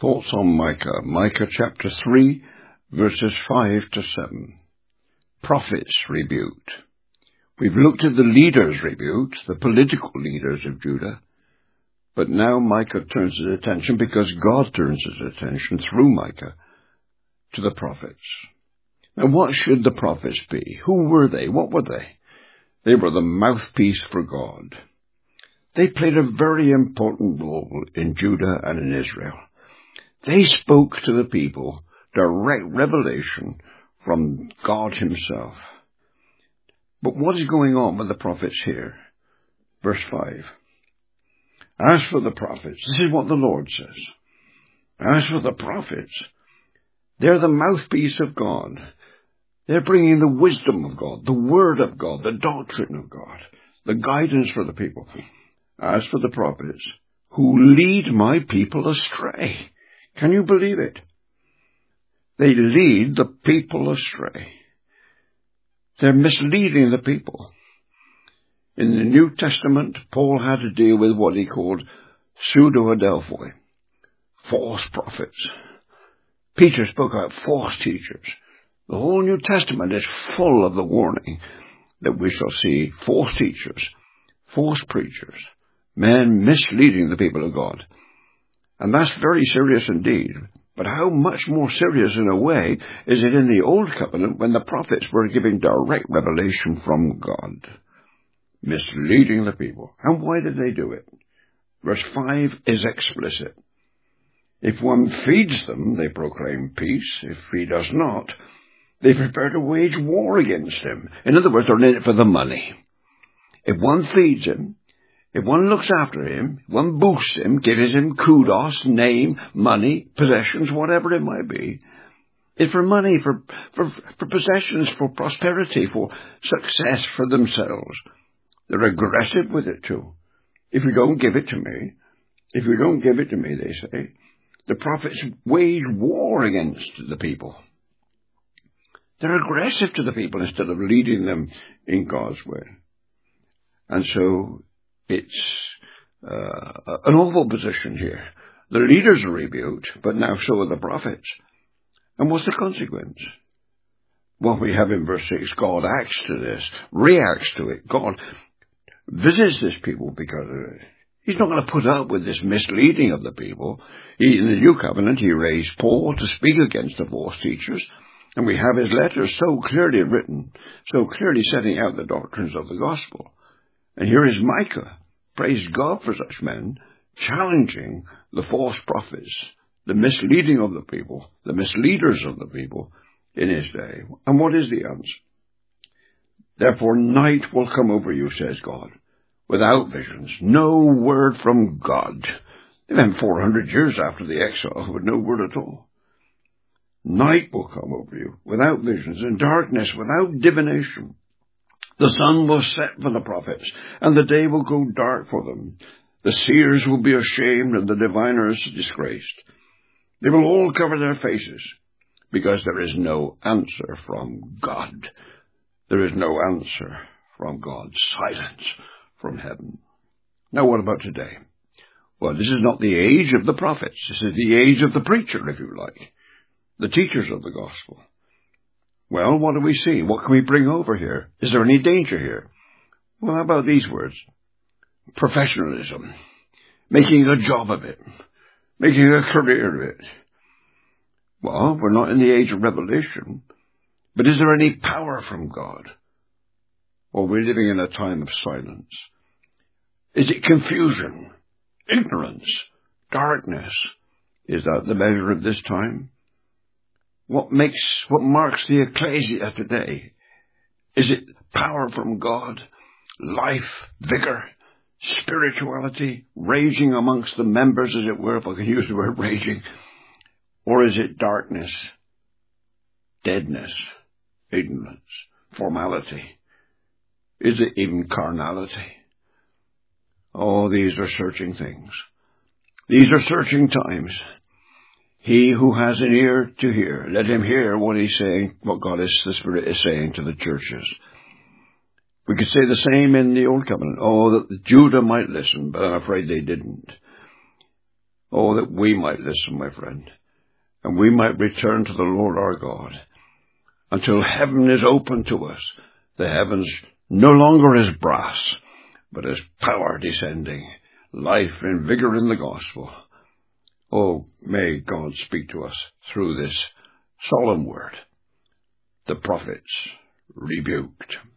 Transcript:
Thoughts on Micah. Micah chapter 3, verses 5 to 7. Prophets rebuked. We've looked at the leaders rebuked, the political leaders of Judah. But now Micah turns his attention, because God turns his attention through Micah, to the prophets. Now what should the prophets be? Who were they? What were they? They were the mouthpiece for God. They played a very important role in Judah and in Israel. They spoke to the people direct revelation from God himself. But what is going on with the prophets here? Verse 5. As for the prophets, this is what the Lord says. As for the prophets, they're the mouthpiece of God. They're bringing the wisdom of God, the word of God, the doctrine of God, the guidance for the people. As for the prophets, who lead my people astray. Can you believe it? They lead the people astray. They're misleading the people. In the New Testament, Paul had to deal with what he called pseudo-adelphoi, false prophets. Peter spoke about false teachers. The whole New Testament is full of the warning that we shall see false teachers, false preachers, men misleading the people of God. And that's very serious indeed. But how much more serious in a way is it in the Old Covenant when the prophets were giving direct revelation from God, misleading the people? And why did they do it? Verse 5 is explicit. If one feeds them, they proclaim peace. If he does not, they prepare to wage war against him. In other words, they're in it for the money. If one feeds him, if one looks after him, one boosts him, gives him kudos, name, money, possessions, whatever it might be, it's for money, for possessions, for prosperity, for success for themselves. They're aggressive with it too. If you don't give it to me, they say, the prophets wage war against the people. They're aggressive to the people instead of leading them in God's way. And so it's an awful position here. The leaders are rebuked, but now so are the prophets. And what's the consequence? Well, we have in verse 6, God acts to this, reacts to it. God visits this people because of it. He's not going to put up with this misleading of the people. In the New Covenant, he raised Paul to speak against the false teachers. And we have his letters so clearly written, so clearly setting out the doctrines of the gospel. And here is Micah, praise God for such men, challenging the false prophets, the misleading of the people, the misleaders of the people in his day. And what is the answer? Therefore night will come over you, says God, without visions, no word from God. They went 400 years after the exile with no word at all. Night will come over you without visions, and darkness without divination. The sun will set for the prophets, and the day will go dark for them. The seers will be ashamed, and the diviners disgraced. They will all cover their faces, because there is no answer from God. There is no answer from God. Silence from heaven. Now what about today? Well, this is not the age of the prophets. This is the age of the preacher, if you like. The teachers of the gospel. Well, what do we see? What can we bring over here? Is there any danger here? Well, how about these words? Professionalism. Making a job of it. Making a career of it. Well, we're not in the age of revelation. But is there any power from God? Or we're living in a time of silence? Is it confusion? Ignorance? Darkness? Is that the measure of this time? What marks the ecclesia today? Is it power from God, life, vigor, spirituality, raging amongst the members, as it were, if I can use the word raging? Or is it darkness, deadness, ignorance, formality? Is it even carnality? Oh, these are searching things. These are searching times. He who has an ear to hear, let him hear what he's saying, what God is, the Spirit is saying to the churches. We could say the same in the Old Covenant. Oh, that Judah might listen, but I'm afraid they didn't. Oh, that we might listen, my friend, and we might return to the Lord our God, until heaven is open to us, the heavens no longer as brass, but as power descending, life and vigor in the gospel. Oh, may God speak to us through this solemn word. The prophets rebuked.